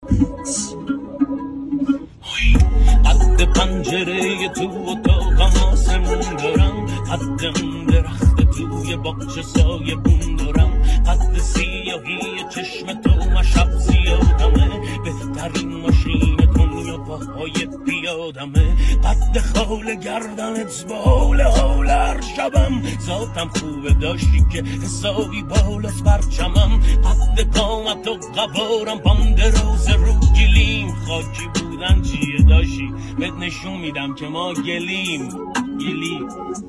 قد پنجره تو اتاقم آسمون دارم، قد اون درخت توی باغچه سایه بون دارم، قد سیاهی چشم تو و شب زیادمه، بهترین ماشین دنیا پاهای پیادمه، قد خال گردنت با حول هر شبم، ذاتم خوبه داشتی که حسابی بالاست پرچمم، قد قامت و قوارم پام دراز رو گلیم، خاکی بودن چیه داشتی بهت نشون میدم که ما گلیم.